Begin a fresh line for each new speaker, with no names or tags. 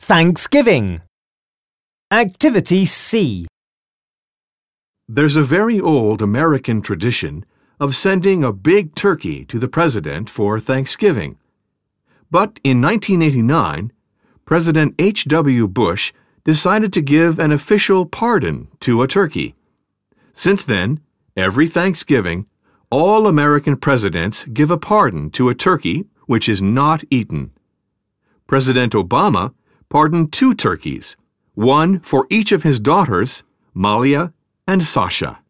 Thanksgiving. Activity C.
There's a very old American tradition of sending a big turkey to the president for Thanksgiving. But in 1989, President H.W. Bush decided to give an official pardon to a turkey. Since then, every Thanksgiving, all American presidents give a pardon to a turkey which is not eaten. President Obama pardoned 2 turkeys, one for each of his daughters, Malia and Sasha.